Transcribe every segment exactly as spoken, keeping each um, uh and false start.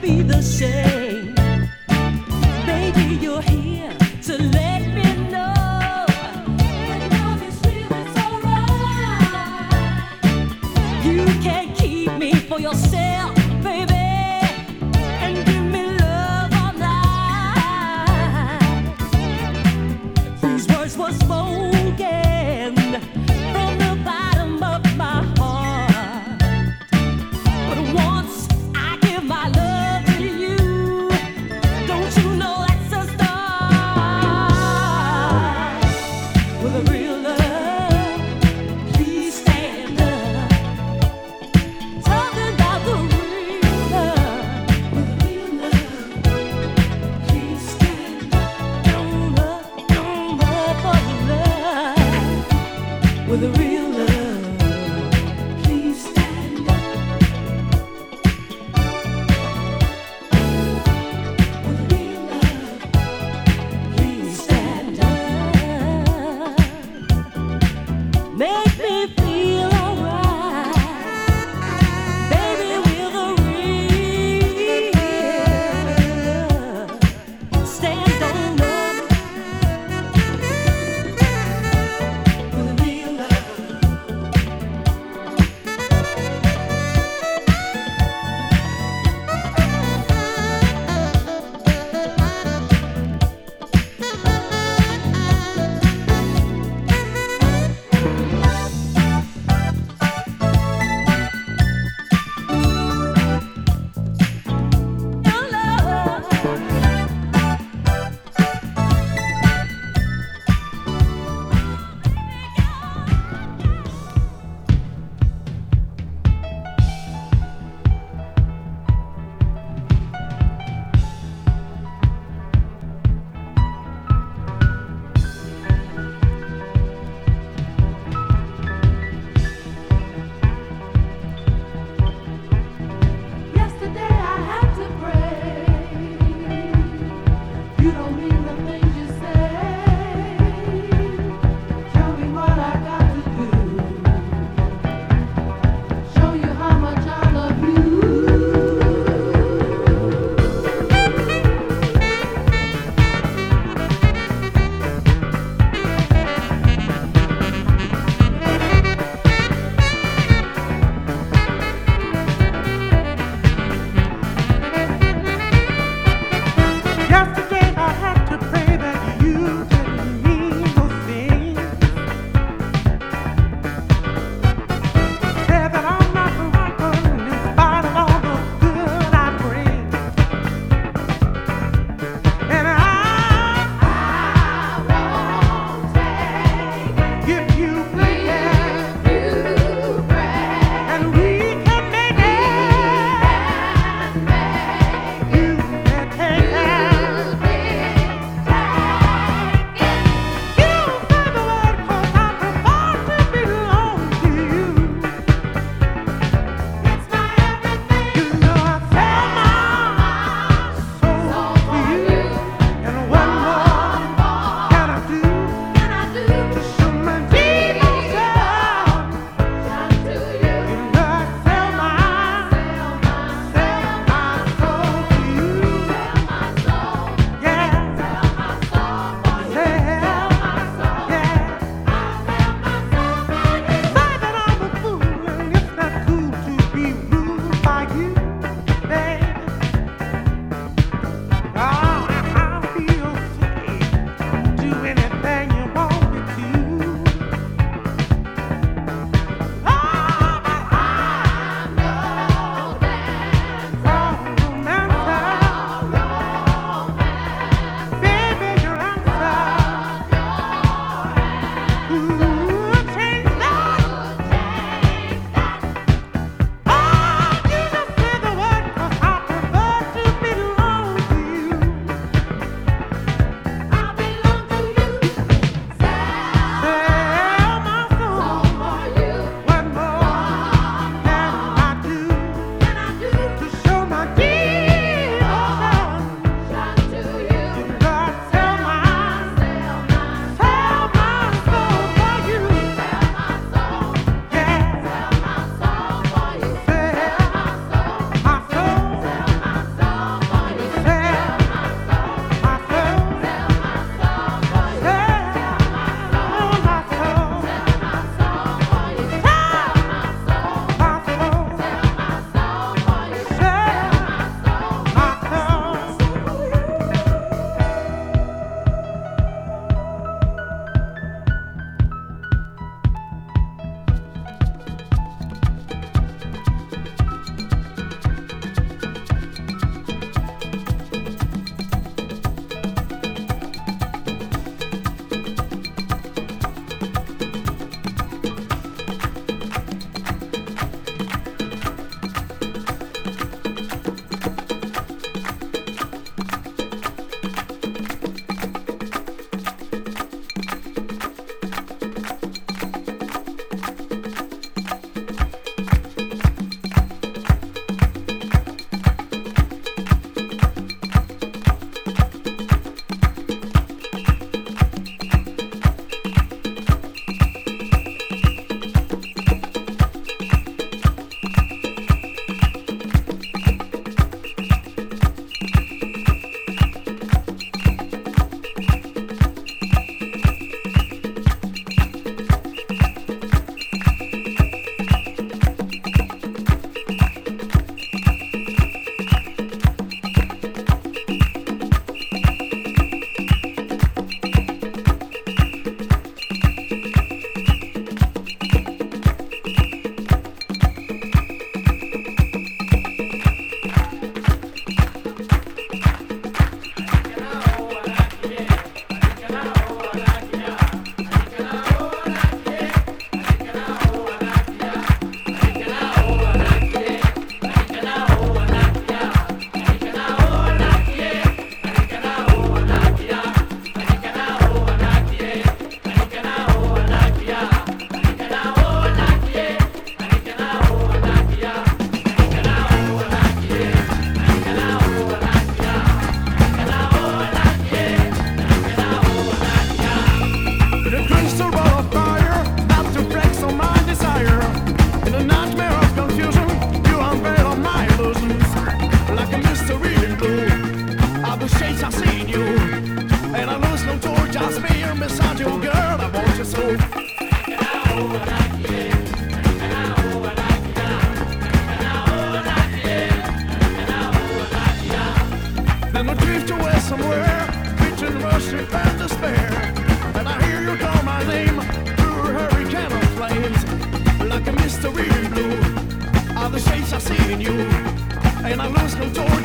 be the same. Baby, you're here to let me know that love is real, it's alright. You can't keep me for yourself, baby, and give me love all night. These words were spoken from the bottom of my heart. But once I give my love to you,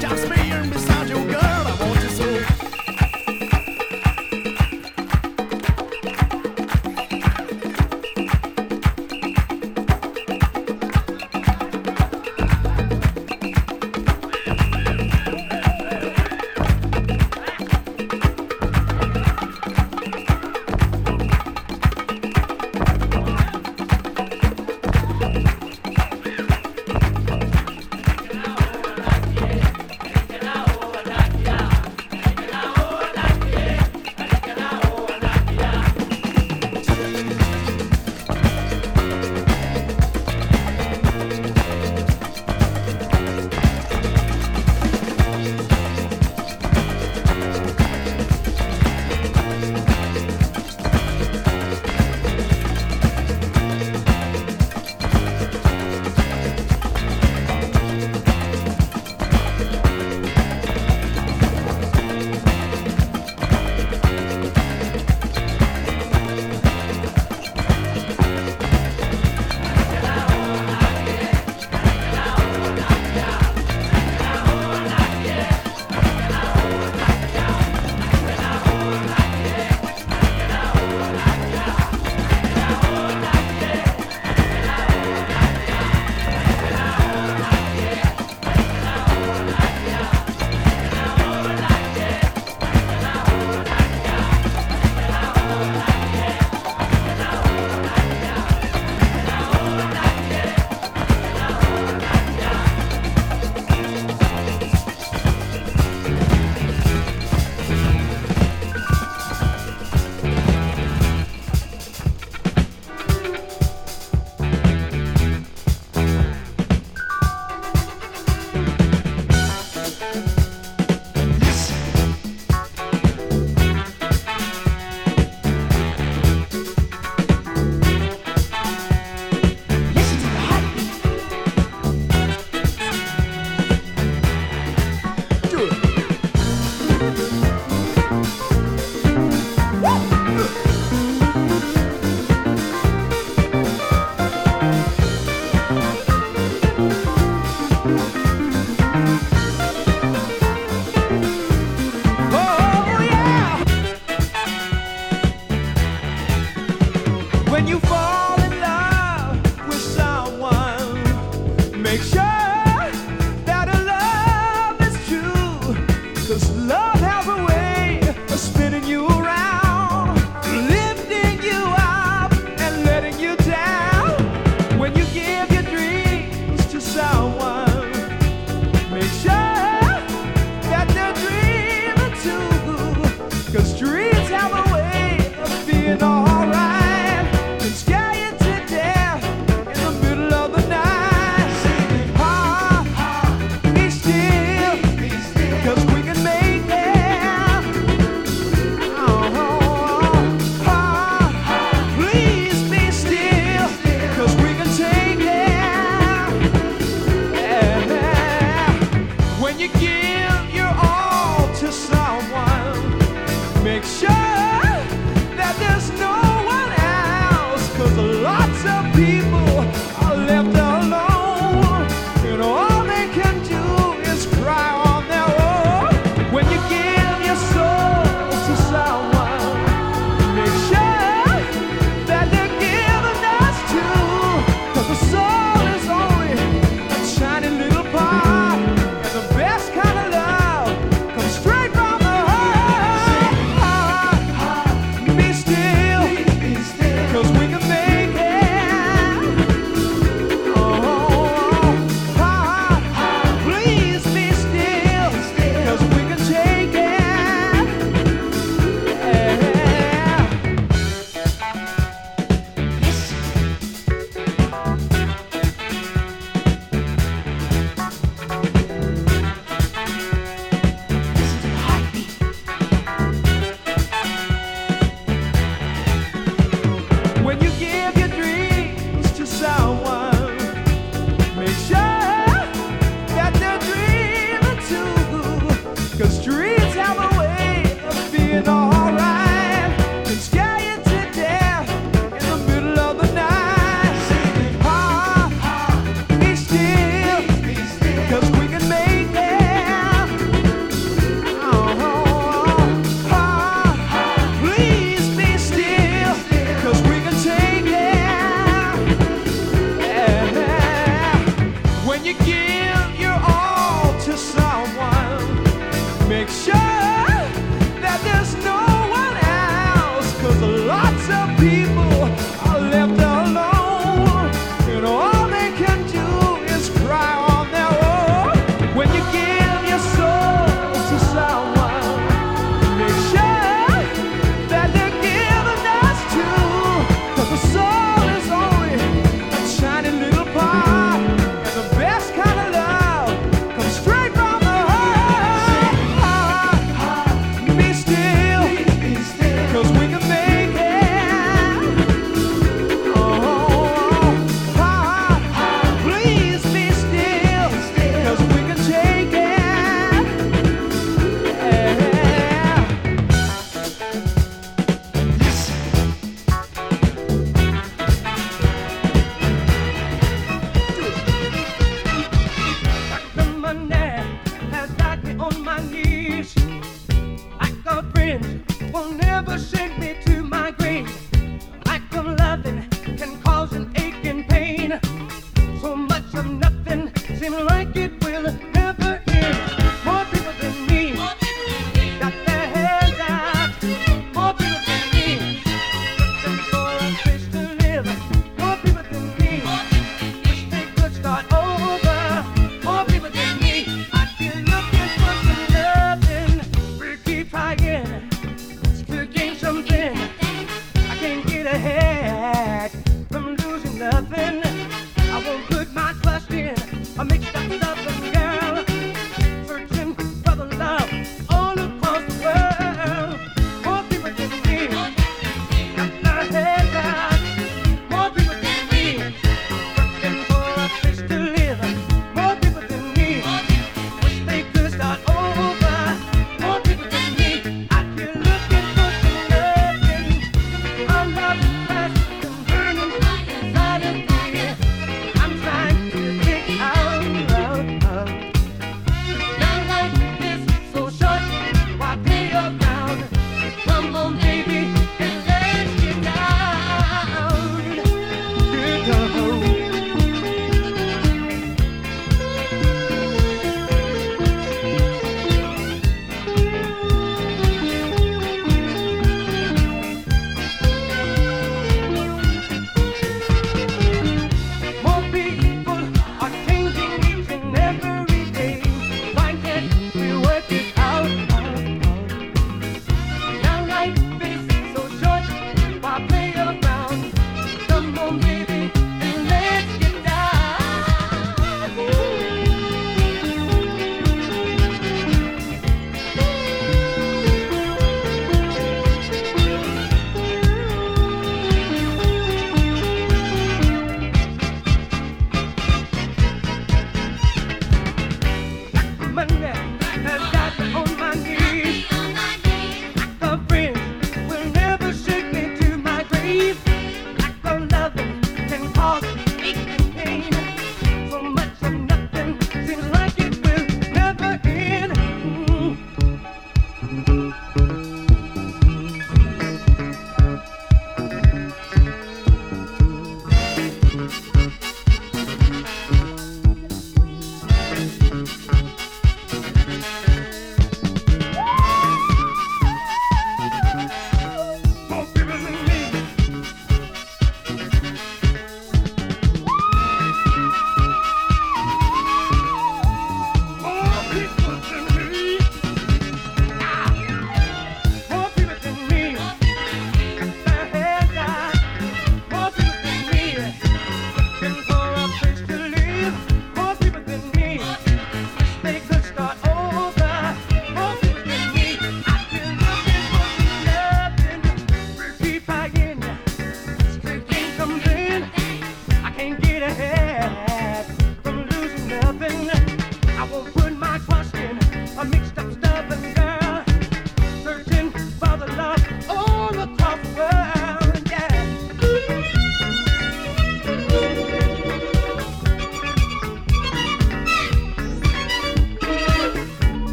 Just me here beside you, girl, I want you so. Make sure that there's no one else, 'cause lots of people are left alone, and all they can do is cry on their own. When you give your soul to someone, make sure that they're giving us too, 'cause the soul is only a tiny little part, and the best kind of love comes straight from the heart. Be still, 'cause we can make it. Oh, please be still, 'cause we can take it. Yeah. The money has got me on my knees. Lack of friends will never send me to my grave. Lack of loving can cause an ache and pain. So much of nothing seems like it will never end. More people than me got their heads out. More people than me looking for a place to live. More people than me wish they could start over. More people than me I feel looking for some loving. We keep trying to gain something. I can't get ahead from losing nothing. I won't put my trust in a mixed up loving girl, searching for the love all across the world. More people than me got their heads out. More people than me looking for a place to live. More people than me wish they could start over. More people than me out here looking for some loving. Our love has been burning inside of me. I'm trying to get out of. Now life is so short, why play around? Come on, baby, and let's get down. Get down. More people are changing each and every day. Why can't we work it out? Now life is so short, why play around? Come on, baby, and let's get down. Money has got me on my knees. Lack of friends will never send me to my grave. Lack of loving can cause ache and pain. So much of nothing seems like it will never end. Mm.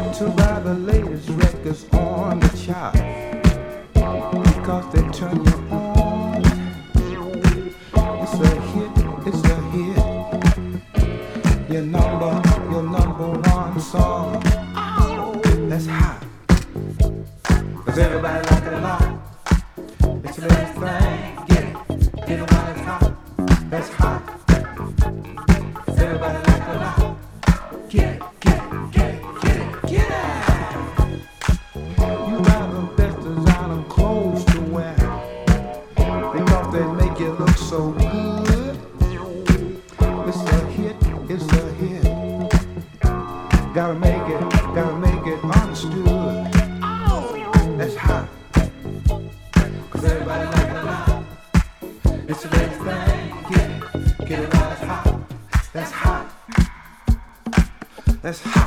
To buy the latest records on the chart because they turn you on. It's a hit, it's a hit. Your number, your number one song. That's hot. Cause everybody like it a lot. It's the latest thing. Get it, get it while it's hot. That's hot. Cause everybody like it a lot. Get it, get it, get it, get it, get it. You got the best designer clothes to wear because they make you look so good. It's a hit, it's a hit. Gotta make it, gotta make it understood. That's hot. Cause everybody like it a lot. It's the latest thing. Get it, get it while it's hot. That's hot. That's hot.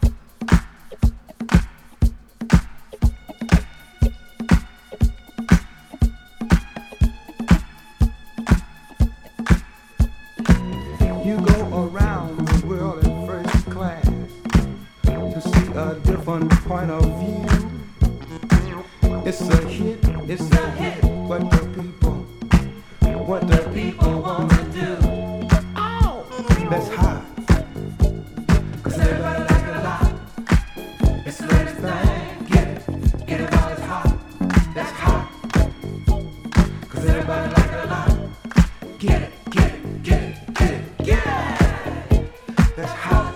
You go around the world in first class to see a different point of view. It's a hit, it's a hit. What the people, what the people want to do. That's hot. Cause everybody like it a lot. It's the latest thing. Get it, get it while it's hot. That's hot. Cause everybody like it a lot. Get it, get it, get it, get it, get it. That's hot.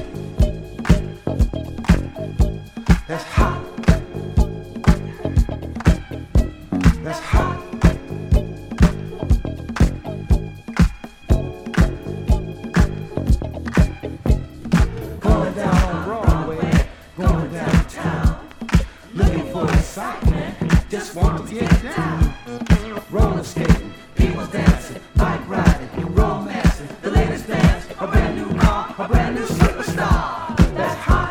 That's hot. That's hot. Going down on Broadway, going downtown, looking for excitement, just want to get down. Roller skating, people dancing, bike riding, romancing, the latest dance, a brand new car, a brand new superstar. That's hot.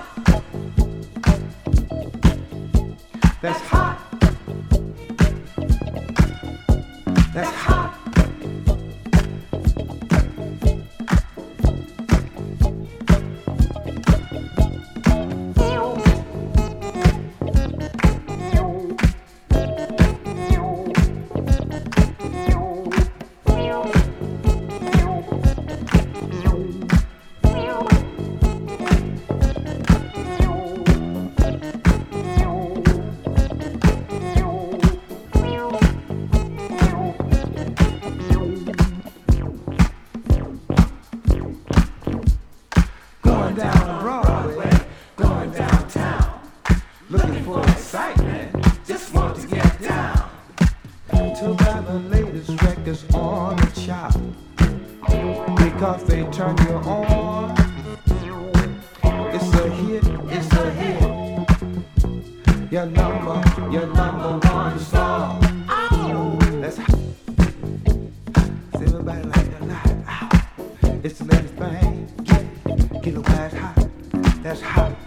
That's hot. That's hot. Going down Broadway, going downtown, looking for excitement, just want to get down. To buy the latest records on the chart because they turn you on. It's a hit, it's a hit. Your number, your number one song. That's hot. Everybody like that light. It's the latest thing. Get it, get it while it's hot. That's hot.